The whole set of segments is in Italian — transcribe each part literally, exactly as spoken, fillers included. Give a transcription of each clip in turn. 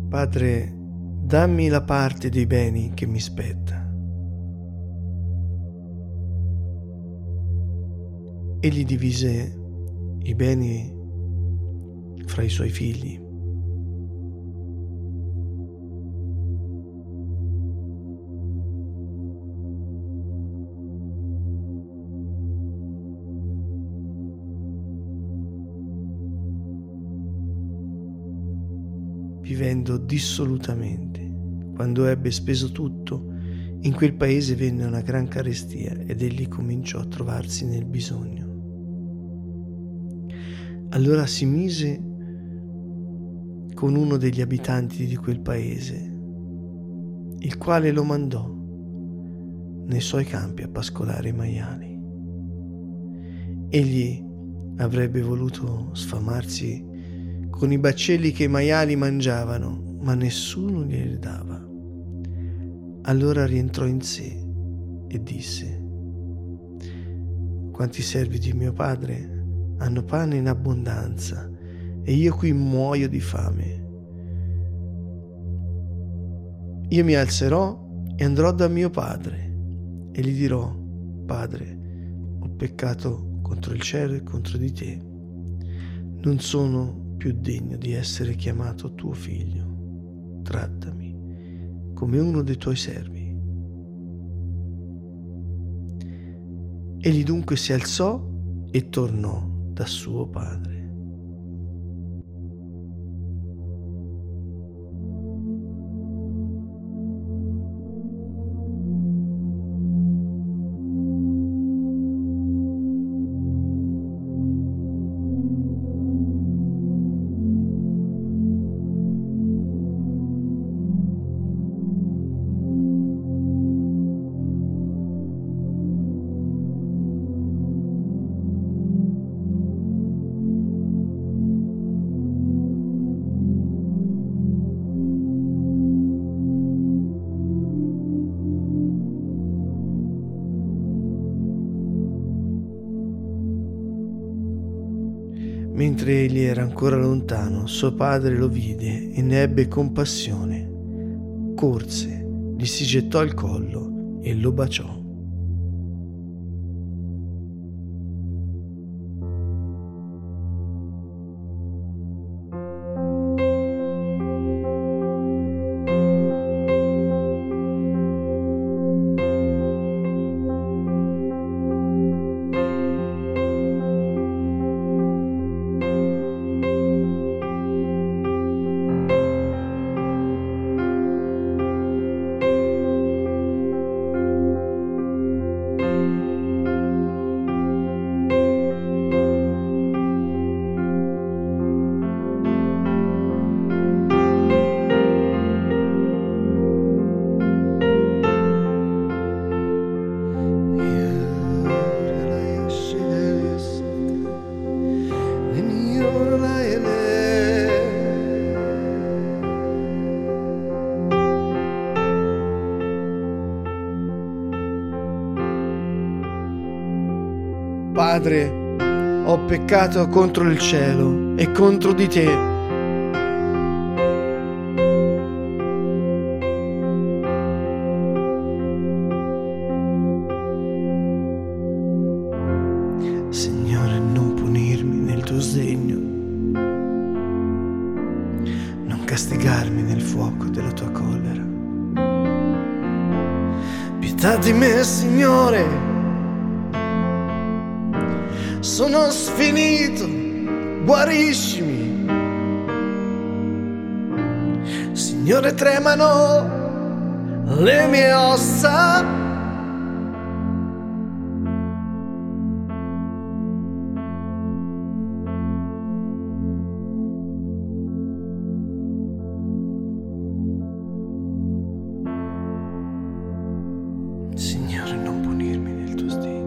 Padre, dammi la parte dei beni che mi spetta. Egli divise i beni fra i suoi figli. Vivendo dissolutamente. Quando ebbe speso tutto, in quel paese venne una gran carestia ed egli cominciò a trovarsi nel bisogno. Allora si mise con uno degli abitanti di quel paese, il quale lo mandò nei suoi campi a pascolare i maiali. Egli avrebbe voluto sfamarsi con i baccelli che i maiali mangiavano, ma nessuno glieli dava. Allora rientrò in sé e disse: quanti servi di mio padre hanno pane in abbondanza e io qui muoio di fame. Io mi alzerò e andrò da mio padre e gli dirò: Padre, ho peccato contro il cielo e contro di te. Non sono più degno di essere chiamato tuo figlio. Trattami come uno dei tuoi servi. Egli dunque si alzò e tornò da suo padre. Mentre egli era ancora lontano, suo padre lo vide e ne ebbe compassione. Corse, gli si gettò al collo e lo baciò. Padre, ho peccato contro il cielo e contro di te. Signore, non punirmi nel tuo sdegno, non castigarmi nel fuoco della tua collera. Pietà di me, Signore. Sono sfinito, guariscimi. Signore, tremano le mie ossa. Signore, non punirmi nel tuo sdegno,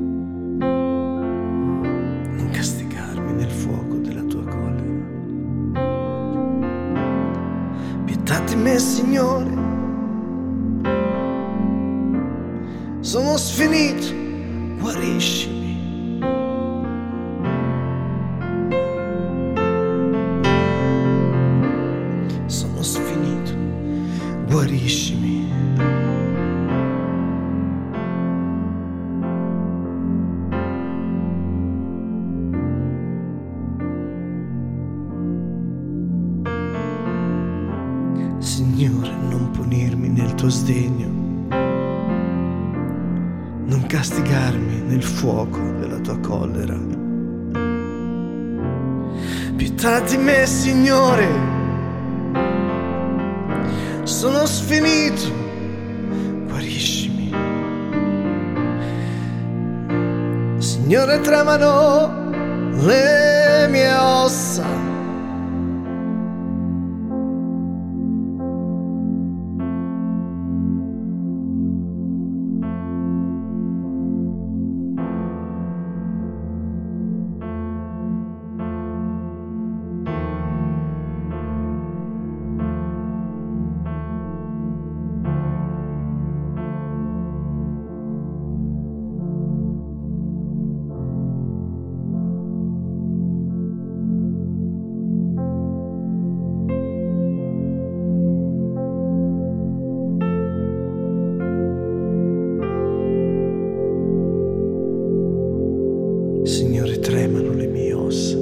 nel fuoco della tua collera. Pietà di me, Signore. Sono sfinito, guariscimi. Sono sfinito. guariscimi. Signore, non punirmi nel tuo sdegno, non castigarmi nel fuoco della tua collera. Pietà di me, Signore, sono sfinito, guariscimi. Signore, tremano le mie ossa. Signore, tremano le mie ossa.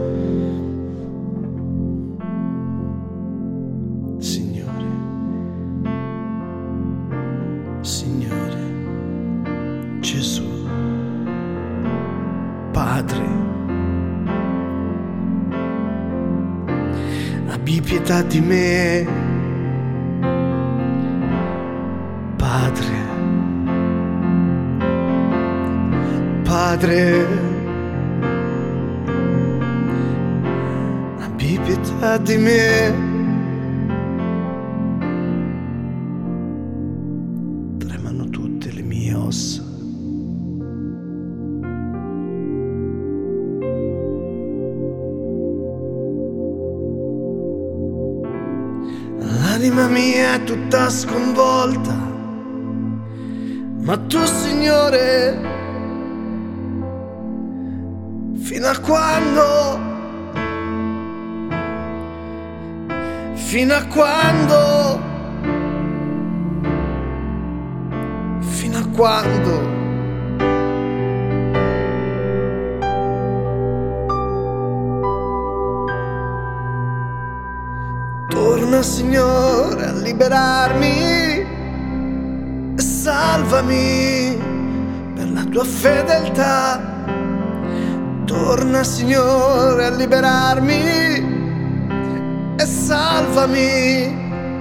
Signore, Signore, Gesù, Padre, abbi pietà di me, Padre, Padre. Abbi pietà di me. Tremano tutte le mie ossa. L'anima mia è tutta sconvolta, ma tu, Signore, fino a quando? Fino a quando? Fino a quando? Torna, Signore, a liberarmi e salvami per la tua fedeltà. Torna, Signore, a liberarmi e salvami.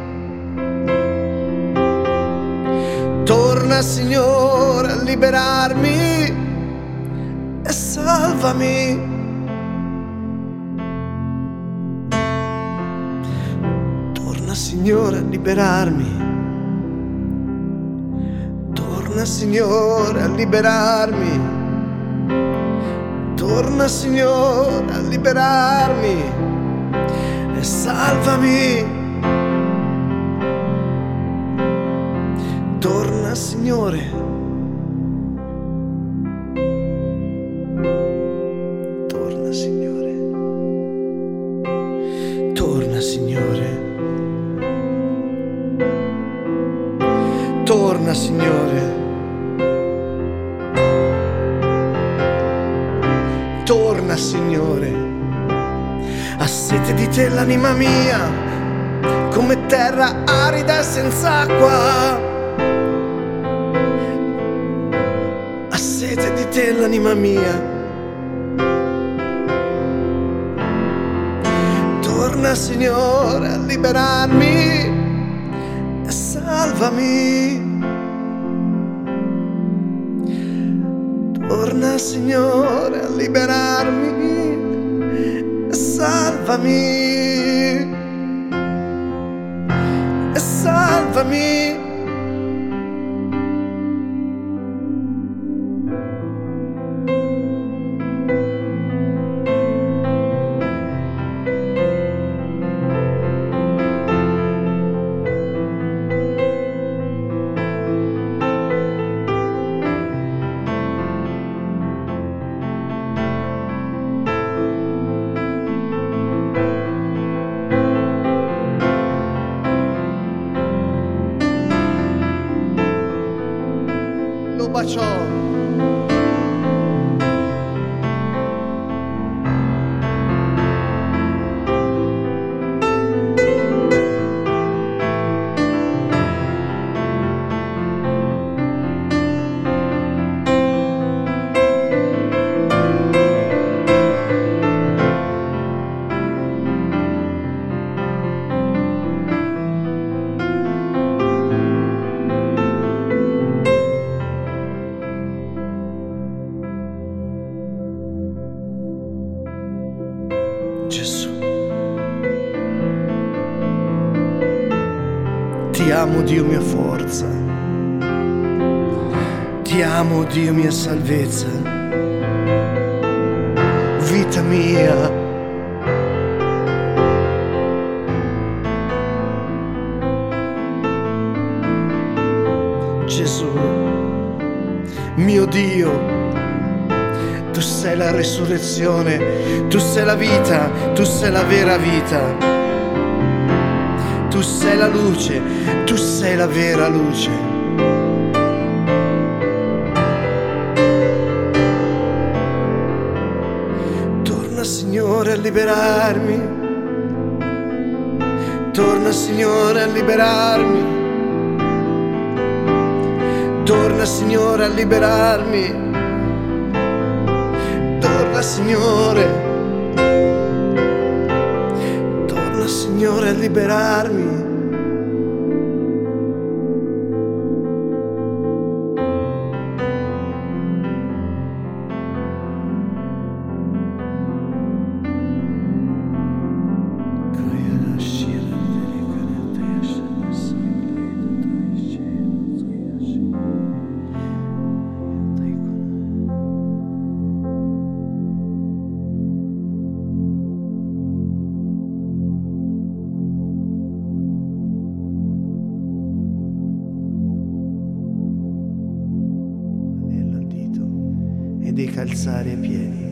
Torna, Signore, a liberarmi e salvami. Torna, Signore, a liberarmi. Torna, Signore, a liberarmi. Torna, Signore, a liberarmi e salvami. Torna, Signore. Torna, Signore. Torna, Signore. Torna, Signore. Torna, Signore. Ha sete di te l'anima mia, come terra arida e senza acqua. Ha sete di te l'anima mia. Torna, Signore, a liberarmi e salvami. Torna, Signore, a liberarmi e salvami, e salvami. baciò. Gesù, ti amo Dio mia forza, ti amo Dio mia salvezza, vita mia. Gesù, mio Dio, tu sei la resurrezione, tu sei la vita, tu sei la vera vita, tu sei la luce, tu sei la vera luce. Torna Signore a liberarmi, torna Signore a liberarmi, torna Signore a liberarmi. Torna Signore, torna Signore a liberarmi. E dei calzari ai piedi.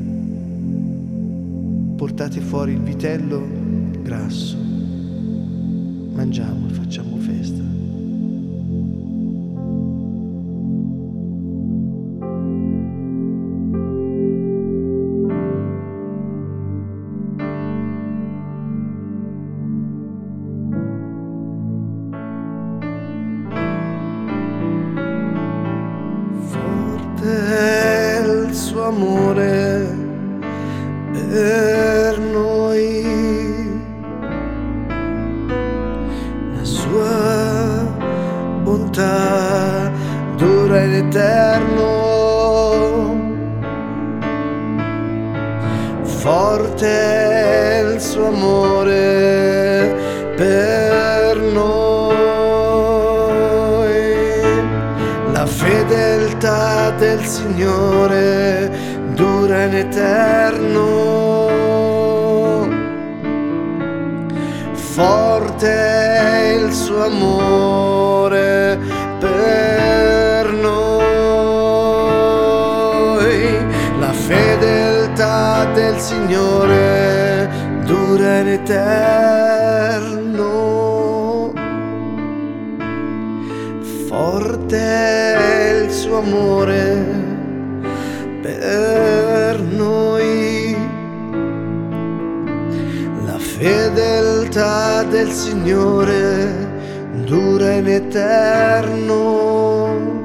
Portate fuori il vitello grasso, mangiamo e facciamo festa. Forte il suo amore per noi, la sua bontà dura in eterno. Forte il suo amore per noi, la fedeltà del Signore dura in eterno. Forte il suo amore per noi, la fedeltà del Signore dura in eterno. Forte il suo amore per noi, la fedeltà del Signore dura in eterno.